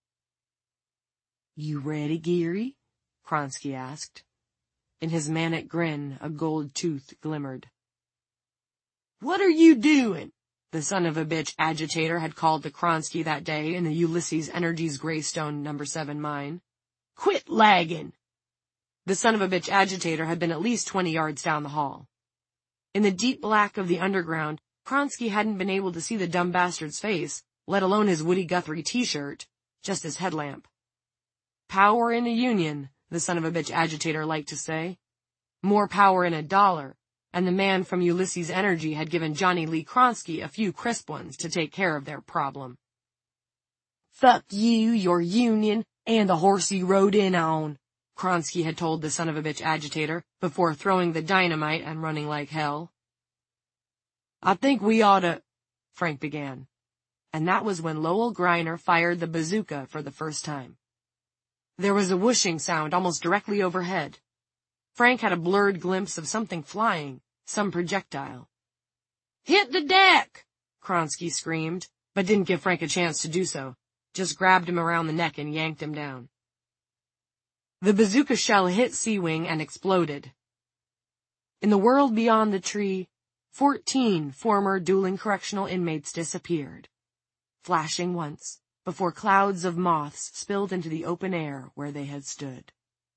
You ready, Geary? Kronsky asked. In his manic grin, a gold tooth glimmered. What are you doing? The son of a bitch agitator had called to Kronsky that day in the Ulysses Energy's Greystone number seven mine. Quit lagging! The son of a bitch agitator had been at least twenty yards down the hall. In the deep black of the underground, Kronsky hadn't been able to see the dumb bastard's face, let alone his Woody Guthrie t-shirt, just his headlamp. Power in a union, the son of a bitch agitator liked to say. More power in a dollar, and the man from Ulysses Energy had given Johnny Lee Kronsky a few crisp ones to take care of their problem. Fuck you, your union, and the horse you rode in on, Kronsky had told the son of a bitch agitator before throwing the dynamite and running like hell. I think we oughta, Frank began. And that was when Lowell Greiner fired the bazooka for the first time. There was a whooshing sound almost directly overhead. Frank had a blurred glimpse of something flying, some projectile. Hit the deck! Kronsky screamed, but didn't give Frank a chance to do so, just grabbed him around the neck and yanked him down. The bazooka shell hit Seawing and exploded. In the world beyond the tree, fourteen former Dueling Correctional inmates disappeared, flashing once, before clouds of moths spilled into the open air where they had stood.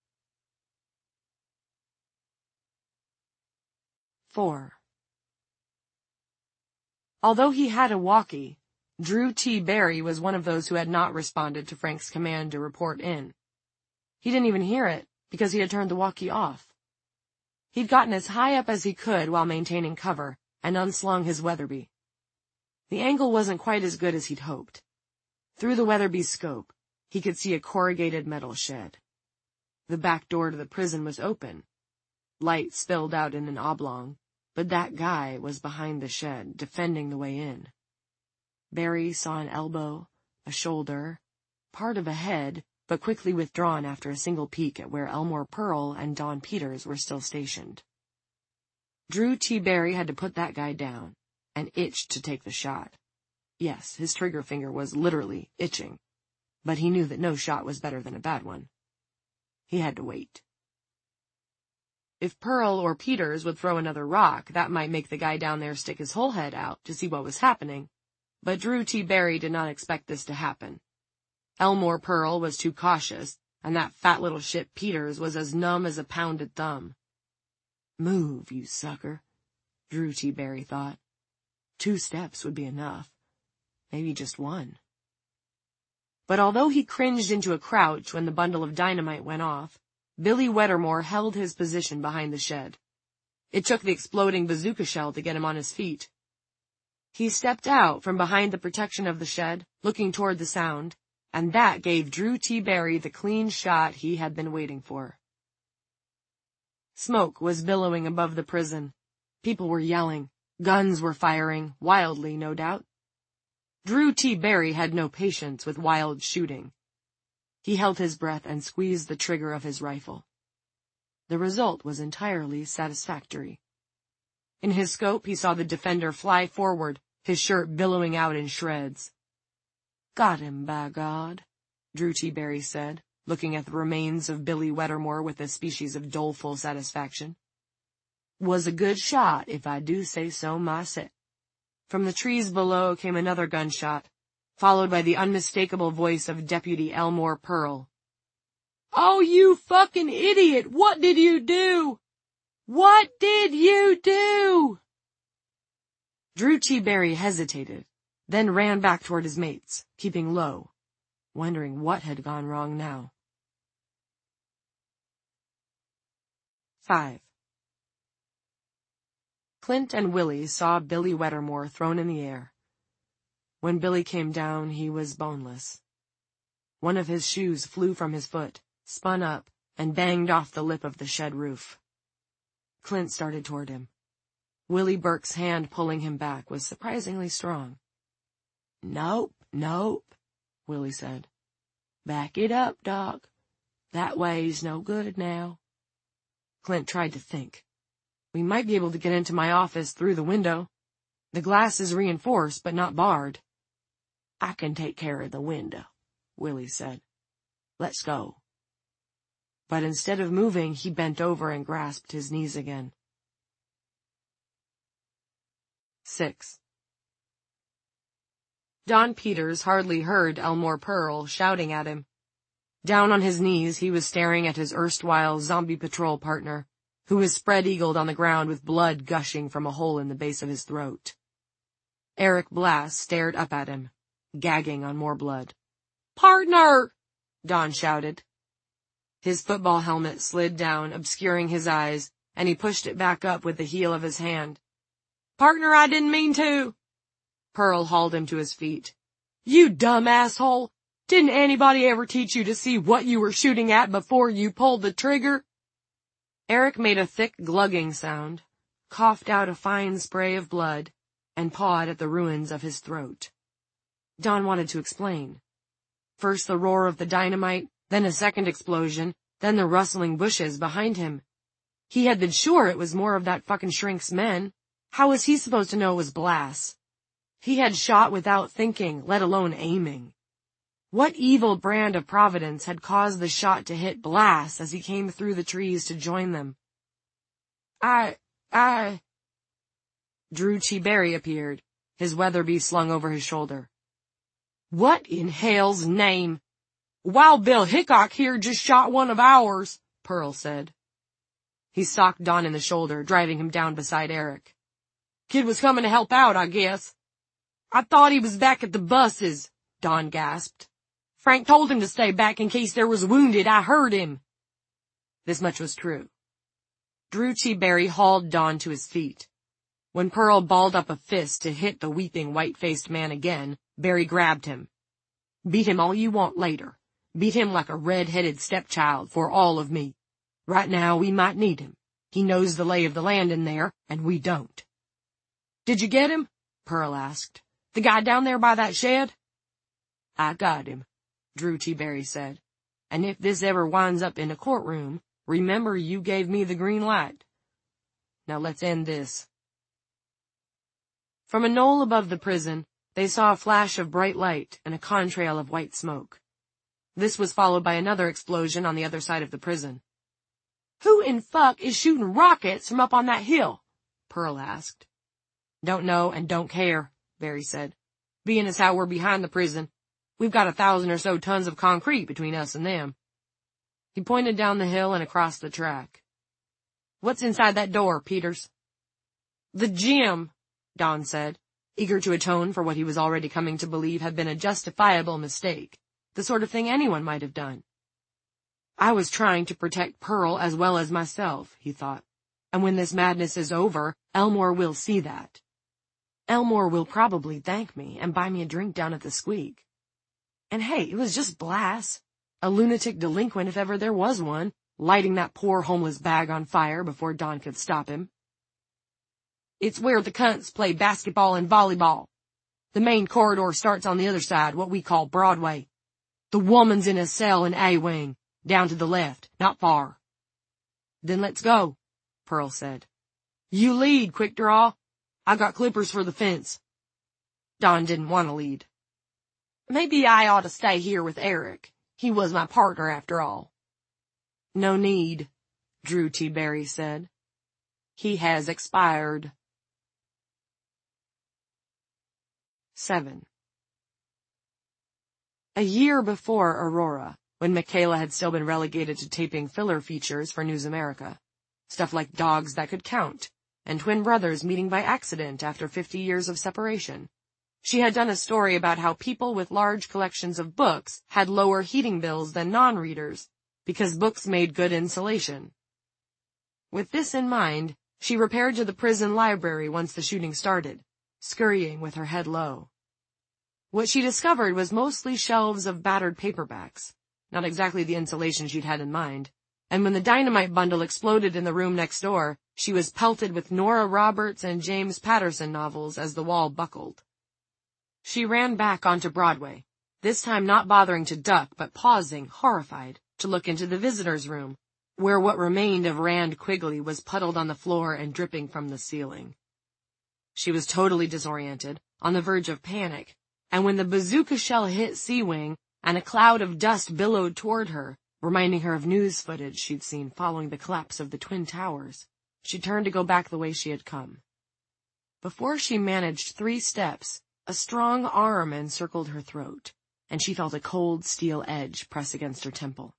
four. Although he had a walkie, Drew T. Barry was one of those who had not responded to Frank's command to report in. He didn't even hear it, because he had turned the walkie off. He'd gotten as high up as he could while maintaining cover, and unslung his Weatherby. The angle wasn't quite as good as he'd hoped. Through the Weatherby's scope, he could see a corrugated metal shed. The back door to the prison was open. Light spilled out in an oblong, but that guy was behind the shed, defending the way in. Barry saw an elbow, a shoulder, part of a head, but quickly withdrawn after a single peek at where Elmore Pearl and Don Peters were still stationed. Drew T. Barry had to put that guy down, and itched to take the shot. Yes, his trigger finger was literally itching, but he knew that no shot was better than a bad one. He had to wait. If Pearl or Peters would throw another rock, that might make the guy down there stick his whole head out to see what was happening, but Drew T. Barry did not expect this to happen. Elmore Pearl was too cautious, and that fat little shit Peters was as numb as a pounded thumb. Move, you sucker, Drew T. Barry thought. Two steps would be enough. Maybe just one. But although he cringed into a crouch when the bundle of dynamite went off, Billy Wettermore held his position behind the shed. It took the exploding bazooka shell to get him on his feet. He stepped out from behind the protection of the shed, looking toward the sound, and that gave Drew T. Barry the clean shot he had been waiting for. Smoke was billowing above the prison. People were yelling. Guns were firing, wildly, no doubt. Drew T. Barry had no patience with wild shooting. He held his breath and squeezed the trigger of his rifle. The result was entirely satisfactory. In his scope, he saw the defender fly forward, his shirt billowing out in shreds. Got him, by God, Drew T. Barry said, looking at the remains of Billy Wettermore with a species of doleful satisfaction. Was a good shot, if I do say so myself. From the trees below came another gunshot, followed by the unmistakable voice of Deputy Elmore Pearl. Oh, you fucking idiot! What did you do? What did you do? Drew T. Barry hesitated, then ran back toward his mates, keeping low, wondering what had gone wrong now. Five. Clint and Willie saw Billy Wettermore thrown in the air. When Billy came down, he was boneless. One of his shoes flew from his foot, spun up, and banged off the lip of the shed roof. Clint started toward him. Willie Burke's hand pulling him back was surprisingly strong. Nope, nope, Willie said. Back it up, Doc. That way's no good now. Clint tried to think. We might be able to get into my office through the window. The glass is reinforced, but not barred. I can take care of the window, Willie said. Let's go. But instead of moving, he bent over and grasped his knees again. Six. Don Peters hardly heard Elmore Pearl shouting at him. Down on his knees, he was staring at his erstwhile zombie patrol partner, who was spread-eagled on the ground with blood gushing from a hole in the base of his throat. Eric Blass stared up at him, gagging on more blood. Partner! Don shouted. His football helmet slid down, obscuring his eyes, and he pushed it back up with the heel of his hand. Partner, I didn't mean to! Pearl hauled him to his feet. You dumb asshole! Didn't anybody ever teach you to see what you were shooting at before you pulled the trigger? Eric made a thick glugging sound, coughed out a fine spray of blood, and pawed at the ruins of his throat. Don wanted to explain. First the roar of the dynamite, then a second explosion, then the rustling bushes behind him. He had been sure it was more of that fucking shrink's men. How was he supposed to know it was Blass? He had shot without thinking, let alone aiming. What evil brand of Providence had caused the shot to hit Blass as he came through the trees to join them? I, I... Drew T. Barry appeared, his Weatherby slung over his shoulder. What in hell's name? Wild Bill Hickok here just shot one of ours, Pearl said. He socked Don in the shoulder, driving him down beside Eric. Kid was coming to help out, I guess. I thought he was back at the buses, Don gasped. Frank told him to stay back in case there was wounded. I heard him. This much was true. Drew T. Barry hauled Don to his feet. When Pearl balled up a fist to hit the weeping white-faced man again, Barry grabbed him. Beat him all you want later. Beat him like a red-headed stepchild for all of me. Right now we might need him. He knows the lay of the land in there, and we don't. Did you get him? Pearl asked. The guy down there by that shed? I got him, Drew T. Barry said. And if this ever winds up in a courtroom, remember you gave me the green light. Now let's end this. From a knoll above the prison, they saw a flash of bright light and a contrail of white smoke. This was followed by another explosion on the other side of the prison. Who in fuck is shooting rockets from up on that hill? Pearl asked. Don't know and don't care, Barry said. Being as how we're behind the prison, we've got a thousand or so tons of concrete between us and them. He pointed down the hill and across the track. What's inside that door, Peters? The gym, Don said, eager to atone for what he was already coming to believe had been a justifiable mistake, the sort of thing anyone might have done. I was trying to protect Pearl as well as myself, he thought, and when this madness is over, Elmore will see that. Elmore will probably thank me and buy me a drink down at the Squeak. And hey, it was just Blass, a lunatic delinquent if ever there was one, lighting that poor homeless bag on fire before Don could stop him. It's where the cunts play basketball and volleyball. The main corridor starts on the other side, what we call Broadway. The woman's in a cell in A-Wing, down to the left, not far. Then let's go, Pearl said. You lead, Quick Draw. I got clippers for the fence. Don didn't want to lead. Maybe I ought to stay here with Eric. He was my partner after all. No need, Drew T. Barry said. He has expired. Seven. A year before Aurora, when Michaela had still been relegated to taping filler features for News America, stuff like Dogs That Could Count, and twin brothers meeting by accident after fifty years of separation, she had done a story about how people with large collections of books had lower heating bills than non-readers, because books made good insulation. With this in mind, she repaired to the prison library once the shooting started, scurrying with her head low. What she discovered was mostly shelves of battered paperbacks, not exactly the insulation she'd had in mind, and when the dynamite bundle exploded in the room next door, she was pelted with Nora Roberts and James Patterson novels as the wall buckled. She ran back onto Broadway, this time not bothering to duck but pausing, horrified, to look into the visitors' room, where what remained of Rand Quigley was puddled on the floor and dripping from the ceiling. She was totally disoriented, on the verge of panic, and when the bazooka shell hit C-Wing and a cloud of dust billowed toward her, reminding her of news footage she'd seen following the collapse of the Twin Towers, she turned to go back the way she had come. Before she managed three steps, a strong arm encircled her throat, and she felt a cold steel edge press against her temple.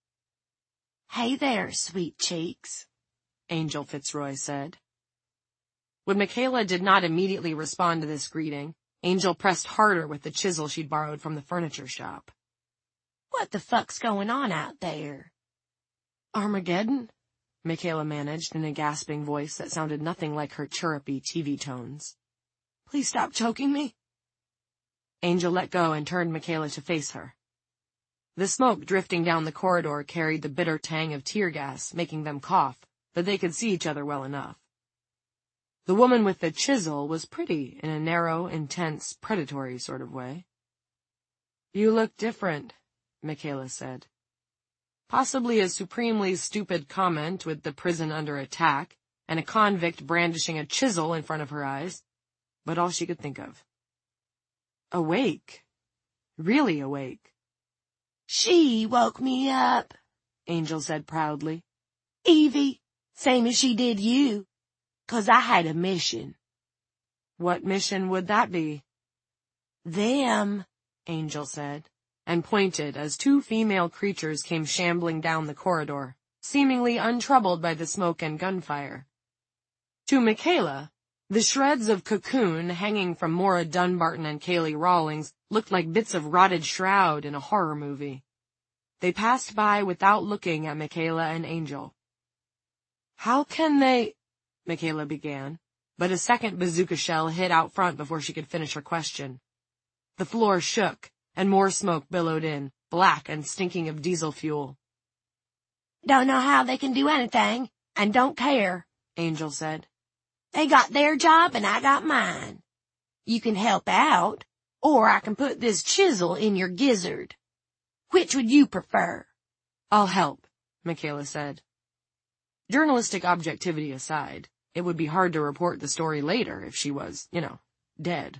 "Hey there, sweet cheeks," Angel Fitzroy said. When Michaela did not immediately respond to this greeting, Angel pressed harder with the chisel she'd borrowed from the furniture shop. "What the fuck's going on out there?" "Armageddon?" Michaela managed in a gasping voice that sounded nothing like her chirrupy T V tones. "Please stop choking me." Angel let go and turned Michaela to face her. The smoke drifting down the corridor carried the bitter tang of tear gas, making them cough, but they could see each other well enough. The woman with the chisel was pretty in a narrow, intense, predatory sort of way. "You look different," Michaela said. Possibly a supremely stupid comment with the prison under attack and a convict brandishing a chisel in front of her eyes, but all she could think of. Awake. Really awake. She woke me up, Angel said proudly. Evie, same as she did you, 'cause I had a mission. What mission would that be? Them, Angel said, and pointed as two female creatures came shambling down the corridor, seemingly untroubled by the smoke and gunfire. To Michaela, the shreds of cocoon hanging from Maura Dunbarton and Kaylee Rawlings looked like bits of rotted shroud in a horror movie. They passed by without looking at Michaela and Angel. How can they... Michaela began, but a second bazooka shell hit out front before she could finish her question. The floor shook, and more smoke billowed in, black and stinking of diesel fuel. Don't know how they can do anything, and don't care, Angel said. They got their job and I got mine. You can help out, or I can put this chisel in your gizzard. Which would you prefer? I'll help, Michaela said. Journalistic objectivity aside, it would be hard to report the story later if she was, you know, dead.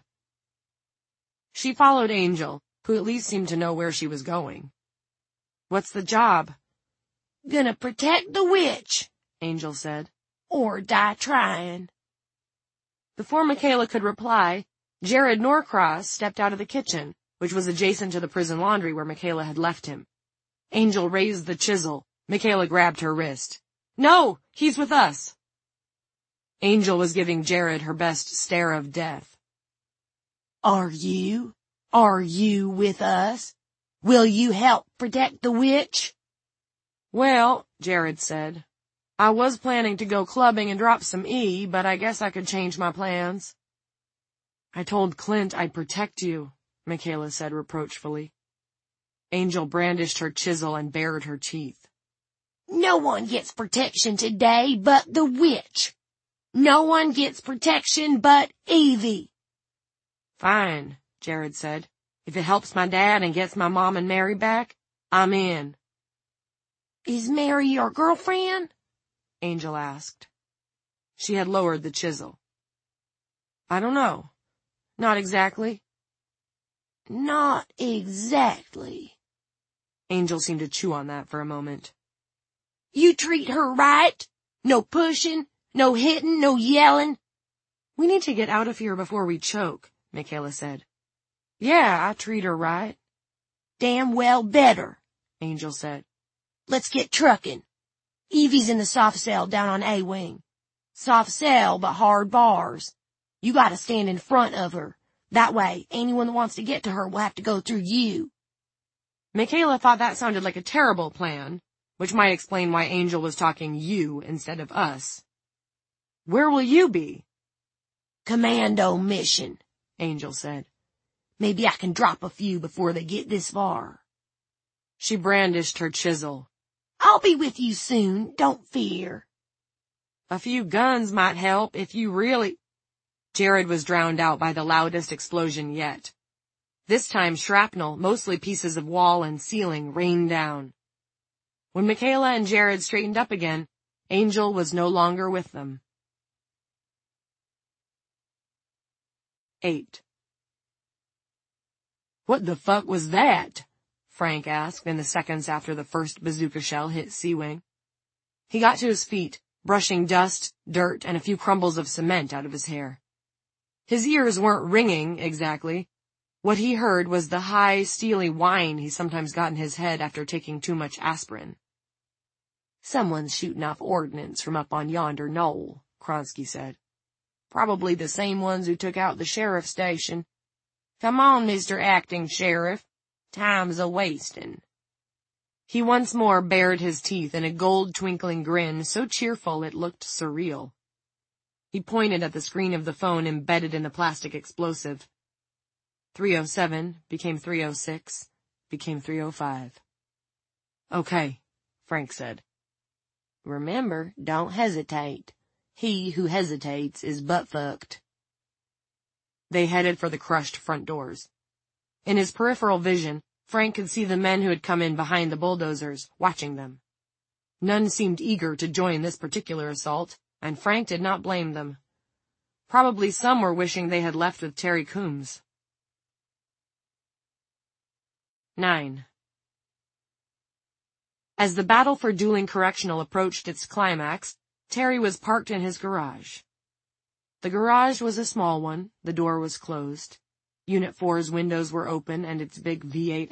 She followed Angel, who at least seemed to know where she was going. What's the job? Gonna protect the witch, Angel said. Or die trying. Before Michaela could reply, Jared Norcross stepped out of the kitchen, which was adjacent to the prison laundry where Michaela had left him. Angel raised the chisel. Michaela grabbed her wrist. No, he's with us. Angel was giving Jared her best stare of death. Are you? Are you with us? Will you help protect the witch? Well, Jared said, I was planning to go clubbing and drop some E, but I guess I could change my plans. I told Clint I'd protect you, Michaela said reproachfully. Angel brandished her chisel and bared her teeth. No one gets protection today but the witch. No one gets protection but Evie. Fine, Jared said. If it helps my dad and gets my mom and Mary back, I'm in. Is Mary your girlfriend? Angel asked. She had lowered the chisel. I don't know. Not exactly. Not exactly. Angel seemed to chew on that for a moment. You treat her right? No pushing, no hitting, no yelling? We need to get out of here before we choke, Michaela said. Yeah, I treat her right. Damn well better, Angel said. Let's get trucking. Evie's in the soft cell down on A-Wing. Soft cell, but hard bars. You gotta stand in front of her. That way, anyone that wants to get to her will have to go through you. Michaela thought that sounded like a terrible plan, which might explain why Angel was talking you instead of us. Where will you be? Commando mission, Angel said. Maybe I can drop a few before they get this far. She brandished her chisel. I'll be with you soon, don't fear. A few guns might help if you really... Jared was drowned out by the loudest explosion yet. This time shrapnel, mostly pieces of wall and ceiling, rained down. When Michaela and Jared straightened up again, Angel was no longer with them. Eight. What the fuck was that? Frank asked in the seconds after the first bazooka shell hit C-Wing. He got to his feet, brushing dust, dirt, and a few crumbles of cement out of his hair. His ears weren't ringing, exactly. What he heard was the high, steely whine he sometimes got in his head after taking too much aspirin. Someone's shooting off ordnance from up on yonder knoll, Kronsky said. Probably the same ones who took out the sheriff's station. Come on, Mister Acting Sheriff. Time's a-wastin'. He once more bared his teeth in a gold-twinkling grin so cheerful it looked surreal. He pointed at the screen of the phone embedded in the plastic explosive. three oh seven became three oh six, became three oh five. Okay, Frank said. Remember, don't hesitate. He who hesitates is butt-fucked. They headed for the crushed front doors. In his peripheral vision, Frank could see the men who had come in behind the bulldozers, watching them. None seemed eager to join this particular assault, and Frank did not blame them. Probably some were wishing they had left with Terry Coombs. Nine. As the battle for Dueling Correctional approached its climax, Terry was parked in his garage. The garage was a small one, the door was closed. Unit four's windows were open and its big V eight